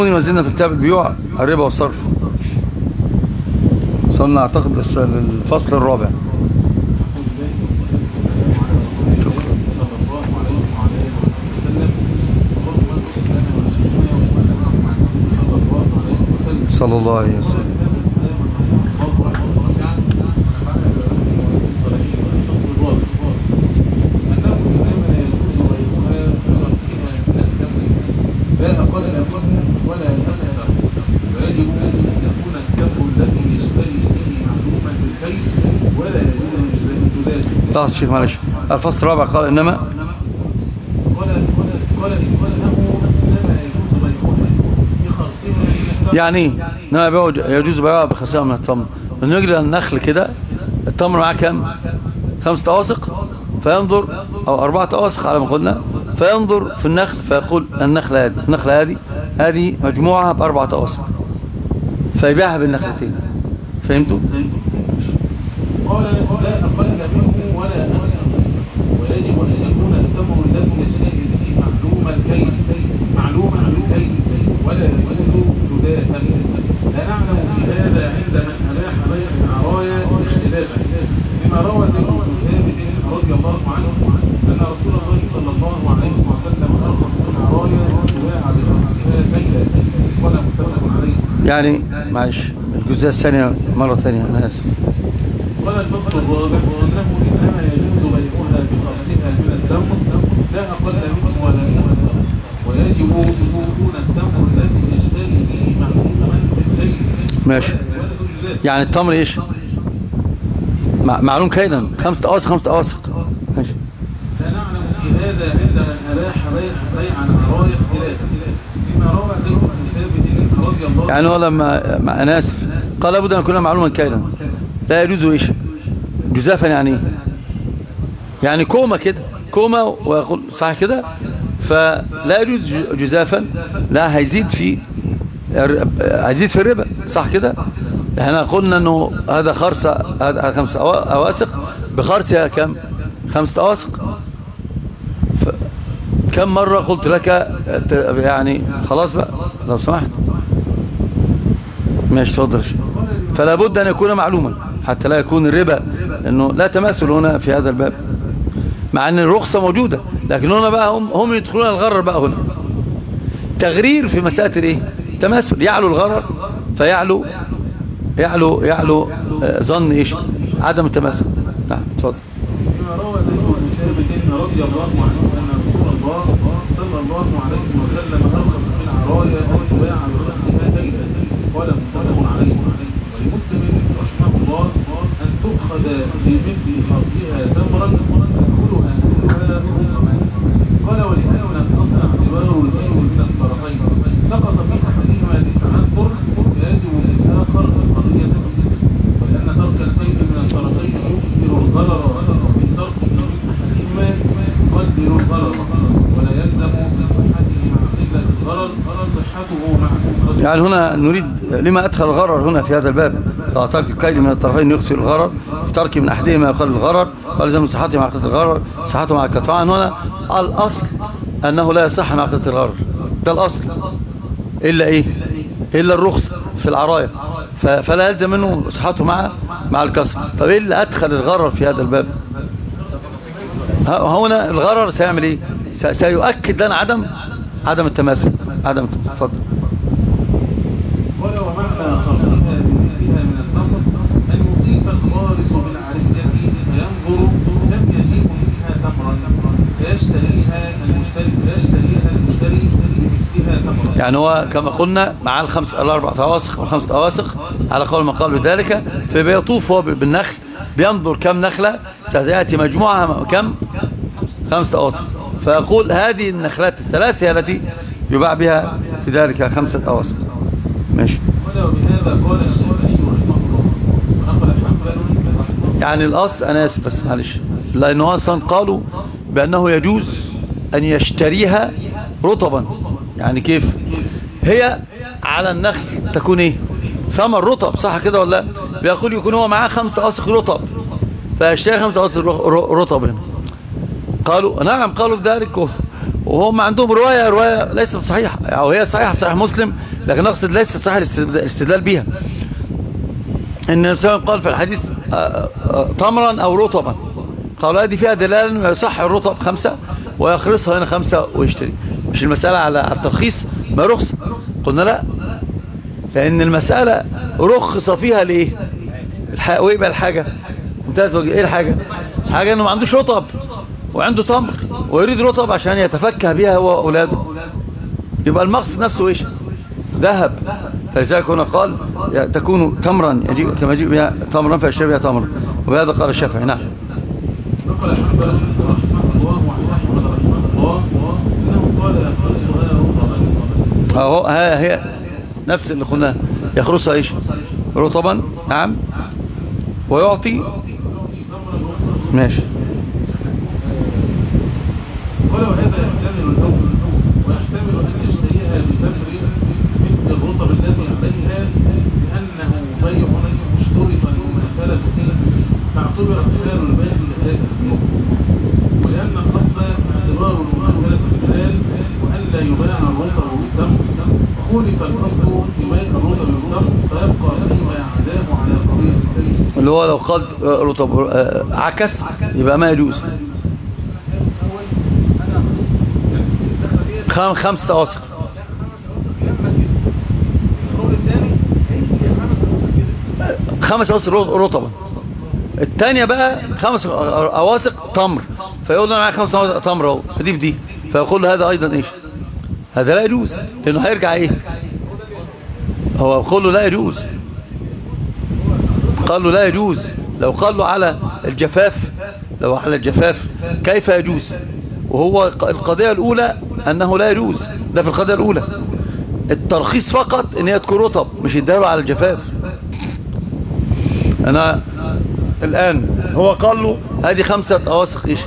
وزلنا في كتاب البيوع الربا والصرف، وصلنا اعتقد الفصل الرابع. صلى الله عليه وسلم. لاحظ شيخ معلش، الفصل الرابع قال إنما يعني إنما يجوز بيعها بخسائر من التمر. نجري النخل كده، التمر معاه كام؟ 5 أواسق، فينظر أو 4 أواسق على ما قلنا، فينظر في النخل فيقول النخلة هذه مجموعها ب4 أواسق، فيبيعها بالنخلتين. فهمتوا؟ قال لا أقل منه ولا أكثر، ويجب أن يكون التمر الذي يشتري فيه معلوما بالكيل ولا يجوز جزافا. لا نعلم في هذا عند من أباح بيع العرايا اختلافا، لما روى زيد بن ثابت رضي الله عنه أن رسول الله صلى الله عليه وسلم أرخص العرايا وباع بخمسها كيلا، ولا متفق عليه. يعني معلش الجزء الثانية مرة ثانية، أنا آسف. قال الفصل الرابع وأنه إنما يجوز بيعها بخرسها من التمر لا أقل منه ولا أكثر، ويجب يكون التمر الذي يشتري فيه معلوما بالكيل. ماشي، يعني التمر إيش؟ معلوم كيلا 5 أواسق. ماشي. لا نعلم في هذا عند من أباح بيع العرايا اختلافا، لما روى زيد بن ثابت رضي الله عنه. يعني هو لما أنا آسف قال لابد أن يكون معلوما كيلا، لا يجوز إيش؟ جزافا. يعني يعني كومة كده، كومة ويقول صح كده، فلا يجوز جزافا، لا هيزيد في الربا، صح كده. احنا قلنا انه هذا خرصة، هذا 5 أواسق بخرصها كم؟ 5 أواسق. كم مرة قلت لك يعني خلاص بقى لو سمحت. ماشي تفضل. فلا بد أن يكون معلوما حتى لا يكون الربا، لأنه لا تماثل هنا في هذا الباب، مع أن الرخصة موجودة، لكن هنا بقى هم يدخلون الغرر بقى. هنا تغرير في مسألة الايه؟ تماثل، يعلو الغرر فيعلو ظن ايش؟ عدم التماثل. نعم تفضل. كما روى زيد بن ثابت رضي الله عنه أن رسول الله صلى الله عليه وسلم أرخص في العرايا أن تباع بخمسها كيلا، قال متفق عليه. ولمسلم رحمه الله أن تؤخذ بمثل خرسها ثمرا يأكلها أهلها رطبا. قال ولأن الأصل اعتبار الكيل من الطرفين، سقط في أحدهما للتعذر فيجب للآخر قضية مسلم، ولأن ترك الكيل من الطرفين يكثر الضرر في تركه من أحدهما يقلل الضرر، ولا يلزم من صحته مع قلة الضرر صحته مع كثرة. يعني هنا نريد لما أدخل الغرر هنا في هذا الباب؟ ترك الكيل من الطرفين يكثر الغرر، في ترك من أحدهما يقلل الغرر، ولزم صحته مع قلة الغرر صحته مع كثرة. هنا الأصل أنه لا يصح مع قلة الغرر، ده الأصل، إلا إيه؟ إلا الرخص في العرايا، فلا يلزم منه صحته مع الكسر. طب إيه اللي أدخل الغرر في هذا الباب؟ هنا الغرر سيعمل إيه؟ سيؤكد لنا عدم التماثل. تفضل. قال ومعنى خرصها بمثلها من التمر أن يطيف الخالص بالعرية فينظر لم يجيء منها تمرا فيشتريها المشتري بمثلها تمرا. يعني هو كما قلنا مع ال4 أواسق وال5 أواسق على قول من قال بذلك، فبيطوف هو بالنخل بينظر كم نخلة ستأتي مجموعها كم؟ 5 أواسق، فيقول هذه النخلات الثلاث هي التي يباع بها في ذلك 5 أواسق. ماشي. وبهذا قال الشافعي رحمه الله ونقل حنبل. يعني الأصل أنا آسف بس معلش، لأنه أصلا قالوا بأنه يجوز أن يشتريها رطبا. يعني كيف؟ هي على النخل تكون إيه؟ ثمر رطب، صح كده ولا؟ بيقول يكون هو معاه 5 أواسق رطب، فيشتري 5 أواسق رطب هنا. قالوا نعم، قالوا بذلك، وهم عندهم رواية ليست صحيحة، أو هي صحيحة في صحيح مسلم لكن أقصد ليس صحيح الاستدلال بها. إن النبي صلى الله عليه وسلم قال في الحديث تمرا أو رطبا، قالوا هذه فيها دلالة ويصح الرطب 5 ويخرصها هنا 5 ويشتري. مش المسألة على الترخيص ما رخص؟ قلنا لا، لأن المسألة رخص فيها ليه؟ وإيه بقى الحاجة؟ ممتاز. إيه الحاجة؟ الحاجة إنه ما عندوش رطب وعنده تمر ويريد رطب عشان يتفكه بها هو وأولاده، يبقى المقصد نفسه إيش؟ ذهب. فلذلك هنا قال تكون تمرا يجيء كما يجيء بها تمرا فيشتري بها تمرا، وبهذا قال الشافعي. نعم. نقل الحنبل رحمه الله وعن أحمد رحمه الله إنه قال يخرصها رطبا. أهو هي نفس اللي قلناه، يخرصها إيش؟ رطبا. نعم. ويعطي ماشي. قال وهذا يحتمل الأول ويحتمل أن يشتريها بتمر مثل الرطب الذي عليها لأنه بيع مشترط المماثلة فيه فاعتبر حال البيع كسائر الزيوت، ولأن الأصل اعتبار المماثلة في الحال وأن لا يباع الرطب بالتمر، وخولف الأصل في بيع الرطب بالتمر فيبقى فيما يعداه على قضية الدليل، اللي هو لو قال رطب عكس يبقى ما يجوز. 5 أوسق. خمس أوسق رطبا. الثانية بقى 5 أواسق تمر، فيقول له أنا معايا 5 أواسق تمر اهو دي بدي، فيقول له هذا أيضا إيش؟ هذا لا يجوز، لأنه هيرجع إيه؟ هو يقول له لا يجوز، قال له لا يجوز. لو قال له على الجفاف، لو على الجفاف كيف يجوز؟ وهو القضية الأولى أنه لا يجوز، ده في القضية الأولى. الترخيص فقط إن هي تكون رطب، مش يديله على الجفاف. أنا الآن هو قال له هذه 5 أواسق إيش؟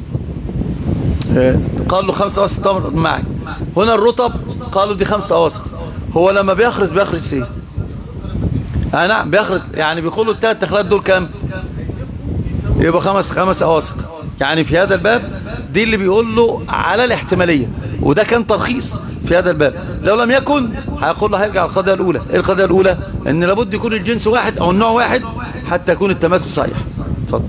قال له 5 أواسق تمر معي. هنا الرطب قالوا دي 5 أواسق. هو لما بيخرج إيه؟ نعم بيخرج، يعني بيقول له الثلاث دخلات دول كام؟ يبقى 5 أواسق. يعني في هذا الباب دي اللي بيقول له على الاحتمالية، وده كان ترخيص في هذا الباب. لو لم يكن هيقول له هيرجع القضية الأولى. إيه القضية الأولى؟ إن لابد يكون الجنس واحد أو النوع واحد حتى يكون التماثل صحيح. اتفضل.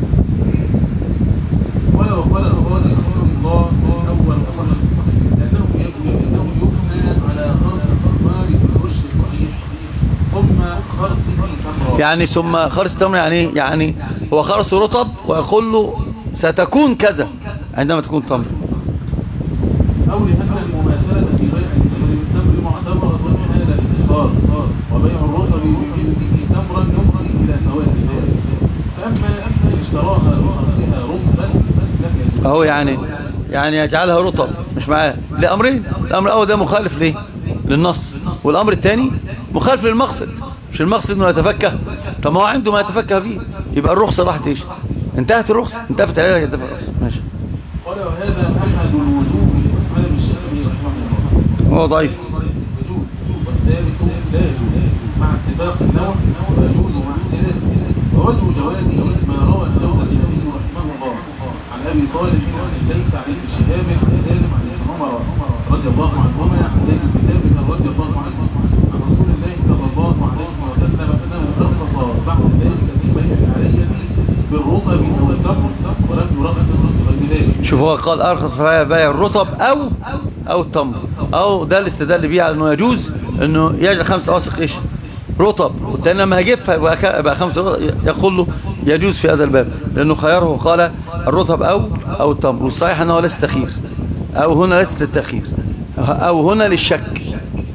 ولو قال الغالي رحمه الله أول أصل لأنه يبنى على خرص الأطفال في الرشد الصحيح ثم خرص ثمرة. يعني ثم خرص ثمرة يعني هو خرص رطب ويقول له ستكون كذا عندما تكون تمر. أو لأن المماثلة في بيع التمر معتبرة حال الادخار، وبيع الرطب بمثله تمرا يفضي إلى فوات ذلك. فأما إن اشتراها بخرصها رطبا لم يجوز. أهو يعني يجعلها رطب مش معاه لأمرين. الأمر الأول ده مخالف ليه؟ للنص، والأمر الثاني مخالف للمقصد. مش المقصد إنه يتفكه، طب ما هو عنده ما يتفكه فيه، يبقى الرخصة راحت إيش؟ انتهت الرخصة، انتهت عليها انتهت الرخصة. ماشي. قال وهذا أحد الوجوه لأصحاب الشافعي رحمه الله. هو ضعيف. يجوز، والثالث لا يجوز مع اتفاق النوع، ويجوز مع اختلافه. ووجه جوازه ما روى الجوزجي رحمه الله عن أبي صالح عن الليث عن ابن شهاب عن سالم عن ابن عمر رضي الله عنهما عن زيد بن ثابت رضي الله عنه عن رسول الله صلى الله عليه وسلم أنه أرخص بعد ذلك في بيع العرية بالرطب أو التمر ولم يرخص بغير ذلك. شوف هو قال أرخص في بيع الرطب أو التمر، أو ده الاستدلال بيه على أنه يجوز أنه يجعل 5 أواسق إيش؟ رطب، والتاني لما هيجفها يبقى 5 يقول له يجوز في هذا الباب، لأنه خيره قال الرطب أو التمر. والصحيح أنه ليس تخير، أو هنا ليس للتخير، أو هنا للشك.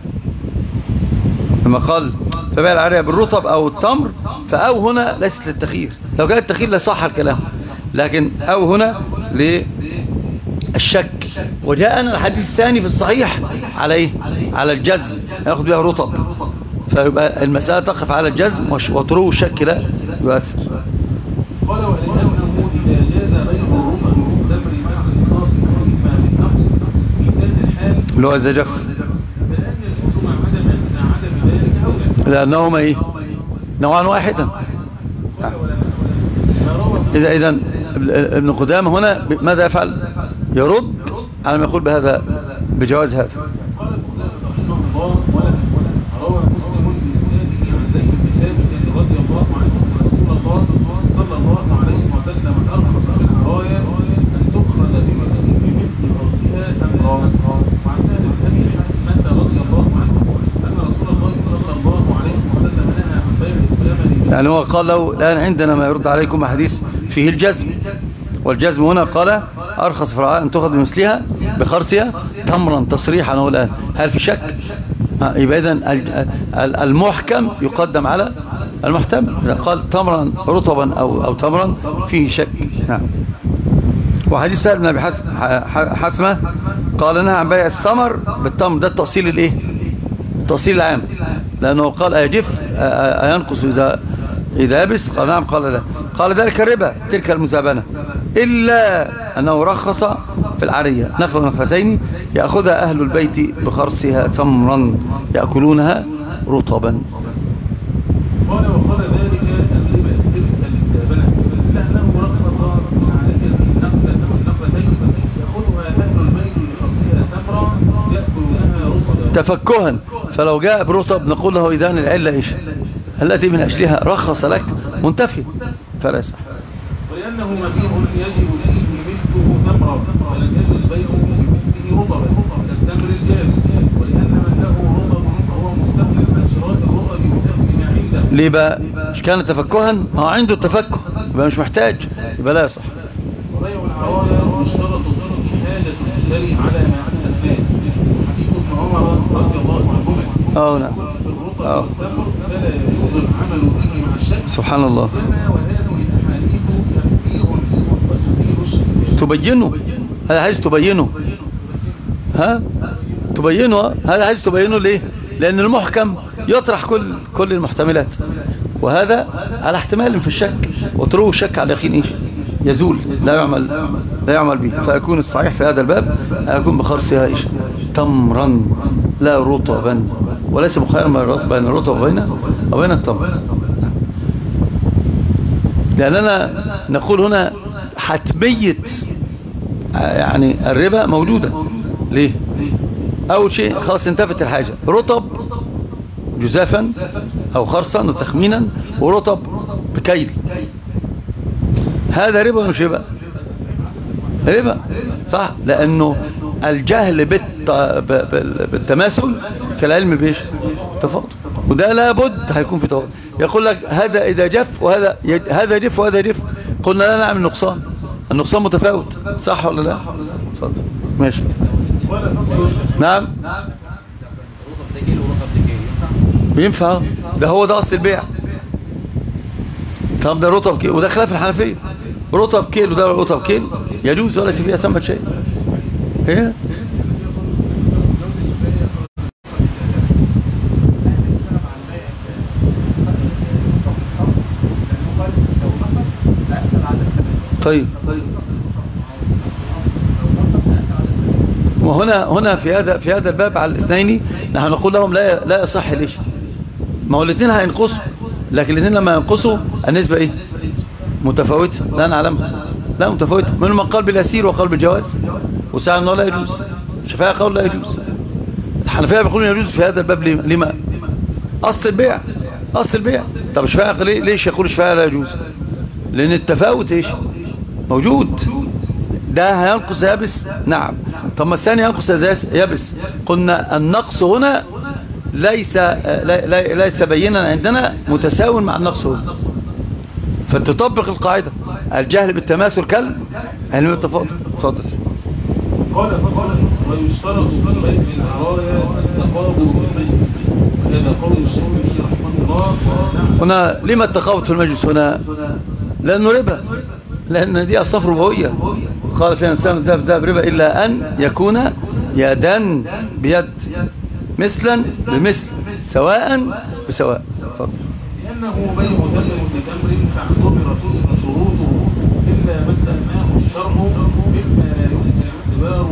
لما قال فبيع العرية بالرطب أو التمر، فأو هنا ليست للتخير. لو كان التخير لصح الكلام، لكن أو هنا للشك. وجاءنا الحديث الثاني في الصحيح على إيه؟ على الجزم، يأخذ بها رطب، فيبقى المسألة تقف على الجزم وطرو الشك لا يؤثر. قال ولأنه إذا جاز بيع الرطب بالتمر مع اختصاص فيما بالنقص مثال الحال اللي هو إذا جف، فالآن يجوز مع عدم ذلك أولى، لأنهما إيه؟ نوعان واحدا. إذا ابن قدامة هنا ماذا يفعل؟ يرد على ما يقول بهذا بجواز هذا. قال ابن قدامة رحمه الله ولا يعني هو قال له الآن عندنا ما يرد عليكم حديث فيه الجزم، والجزم هنا قال أرخص في الرعاية أن تأخذ بمثلها بخرسها تمرا تصريحا. هو الآن هل في شك؟ يبقى إذن المحكم يقدم على المحتمل. إذا قال تمرا رطبا أو تمرا فيه شك. نعم. وحديث سهل بن أبي حثمة قال نهى عن بيع الثمر بالتمر. ده التأصيل الإيه؟ التأصيل العام، لأنه قال أيجف أينقص إذا يبس؟ قال نعم. قال لا. قال ذلك الربا تلك المزابنة، إلا أنه رخص في العرية نخل نخلتين يأخذها أهل البيت بخرسها تمرا يأكلونها رطبا. قال وقال ذلك الربا تلك المزابنة لأنه رخص في العرية نخلتين يأخذها أهل البيت بخرسها تمرا يأكلونها رطبا تفكها. فلو جاء برطب نقول له إذن العلة إيش التي من أجلها رخص لك منتفي فلا يصح. ولأنه مبيع يجب فيه مثله تمرا فلم يجوز بيعه بمثله رطبا كالتمر الجاف، ولأن من له رطب فهو مستخلف عن شراء الرطب بأكل ما عنده. ليه بقى؟ مش كان تفكها؟ عنده التفكه يبقى مش محتاج، يبقى لا يصح. وبيع العرايا يشترط فيه حاجة المشتري على ما استثناه. حديث ابن عمر رضي الله عنهما نعم. في الرطب والتمر فلا يجوز العمل به مع الشك. سبحان الله. تبينه هذا عايز تبينه، تبينه هذا عايز تبينه. ليه؟ لأن المحكم يطرح كل المحتملات، وهذا على احتمال في الشك، وطروه الشك على اليقين ايش يزول، لا يعمل به. فيكون الصحيح في هذا الباب يكون بخرسها ايش تمرا لا رطبا، وليس مخيرا بين الرطب وبين التمر. لأننا نقول هنا حتمية يعني الربا موجودة. ليه؟ أول شيء خلاص انتفت الحاجة، رطب جزافا أو خرصا وتخمينا، ورطب بكيل. هذا ربا مش ربا؟ ربا صح، لأنه الجهل بالتماثل كالعلم بيش تفاضل، وده لابد هيكون في تفاضل. يقول لك هذا إذا جف هذا جف وهذا جف، قلنا لا نعمل نقصان، النقصان متفاوت، صح ولا لا؟ اتفضل ماشي. نعم ينفع، ده هو ده أصل البيع. طب ده رطب كيلو، وده خلاف الحنفية، رطب كيلو وده رطب كيلو يجوز ولا فيها ثمة شيء. ايه طيب. وهنا في هذا الباب على الاثنين نحن نقول لهم لا يصح. ليش؟ ما هو الاثنين هينقصوا، لكن الاثنين لما ينقصوا النسبة ايه متفاوتة، لا نعلمها، لا متفاوتة. منهم من قال باليسير وقال بالجواز، وساعة انه لا يجوز. الشافعية قالوا لا يجوز، الحنفية بيقولون يجوز في هذا الباب. لما؟ اصل البيع، اصل البيع. طب الشافعية ليش يقول الشافعية لا يجوز؟ لان التفاوت ايش موجود. ده هينقص يابس، نعم. طب ما الثاني ينقص يابس. قلنا النقص هنا ليس بينا عندنا متساوي مع النقص هنا، فتطبق القاعدة الجهل بالتماثل كالعلم بالتفاضل. اتفضل. قال فصل ويشترط في بيع العرايا التقابض والمجلس، هذا قول الشافعي رحمه الله. هنا لما التقابض في المجلس هنا؟ لأنه ربا، لأن دي أصناف ربوية. قال فيها الإنسان ده بربا إلا أن يكون يدا بيد، مثلا بمثل، سواء بسواء. فضل. لأنه بيع تمر بتمر فاعتبر فيه شروطه إلا ما استثناه الشرع مما لا يمكن اعتباره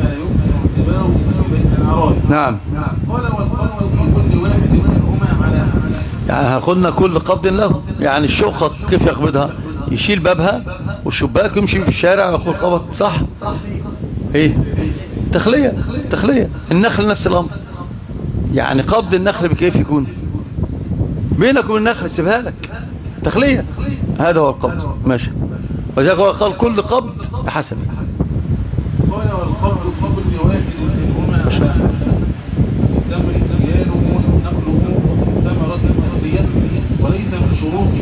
في بيع العرايا. نعم. قال والقبض في كل واحد منهما على حسب. يعني قلنا كل قبض له، يعني الشقة كيف يقبضها؟ يشيل بابها والشباك يمشي في الشارع ويقول قبض، صح؟ ايه تخلية النخل نفس الامر. يعني قبض النخل بكيف يكون؟ بينك وبين النخل سيبها لك، تخلية، هذا هو القبض. ماشي. وذلك هو قال كل قبض بحسب. قال والقبض في كل واحد منهما على حسب التمر اكياله نقله ثمرة تخلية، وليس من شروطه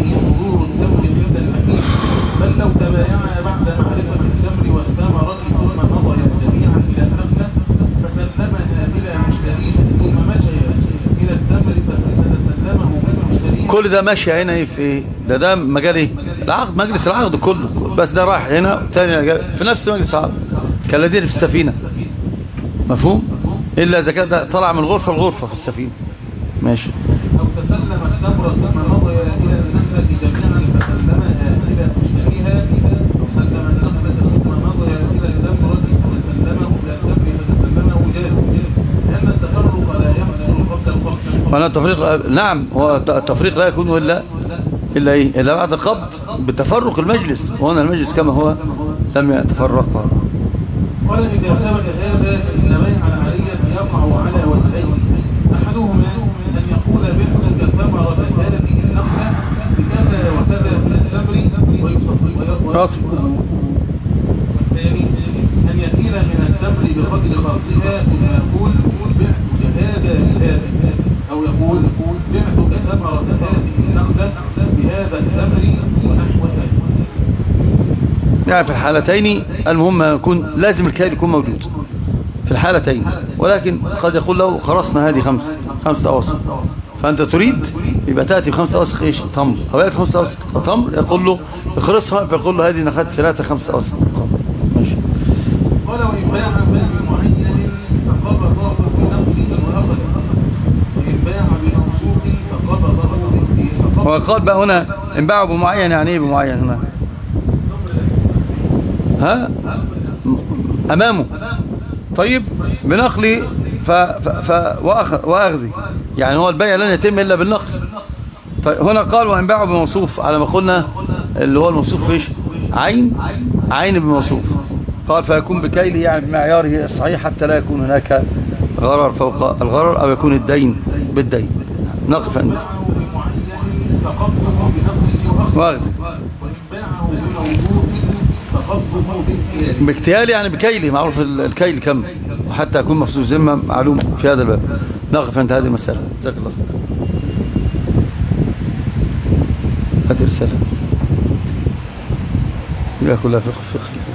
كل ده ماشي هنا في ده مجال ايه؟ العقد، مجلس العقد كله، بس ده رايح هنا والثاني في نفس مجلس العقد كالذين في السفينة. مفهوم؟ إلا إذا كان ده طلع من الغرفة في السفينة. ماشي. أو تسلم التمرة ثم مضي إلى النخلة جميعا فسلمها إلى مشتريها، أو سلم النخلة ثم مضي إلى التمرة فتسلمه جاز، لأن التفرق لا يحصل قبل القبض. وأنا التفريق نعم، هو التفريق لا يكون إلا إيه؟ إلا بعد القبض بتفرق المجلس، وهنا المجلس كما هو لم يتفرق. قال إذا ثبت هذا فإن بيع العارية يقع على وجهين، أحدهما أن يقول بعتك ثمرة هذه النخلة بكذا وكذا من التمر ويصفه، والثاني أن يكيل من التمر بقدر خرصها ثم يقول بعتك هذا بهذا، أو يقول بعتك ثمرة هذه النخلة بهذا التمر ونحو هذا. يعني في الحالتين المهم يكون لازم الكيل يكون موجود في الحالتين، ولكن قد يقول له خرصنا هذه خمسة أوسق، فأنت تريد يبقى تأتي ب5 أوسق إيش؟ تمر، أو يأتي 5 أوسق تمر، يقول له اخرصها، فيقول له هذه نخلت 5 أوسق. ماشي. قال وإن باع بمعين فقبضه بنقله وأخذه، وإن باع بموصوف فقبضه به. وقال بقى هنا إن باعوا بمعين، يعني إيه بمعين هنا؟ ها؟ أمامه. طيب بنقلي وأخذي، يعني هو البيع لن يتم إلا بالنقل. طيب هنا قال وإن باعوا بموصوف، على ما قلنا اللي هو الموصوف فيش عين بموصوف، قال فيكون بكيله يعني بمعياره الصحيح حتى لا يكون هناك غرر فوق الغرر، أو يكون الدين بالدين. نقف عند وأخذي. باكتيالي يعني بكيلي، معروف الكيل كم، وحتى يكون مفسوس ذمة معلوم في هذا الباب. نقف عند هذه المسألة. جزاك الله خير. هذه رسالة كلها فقه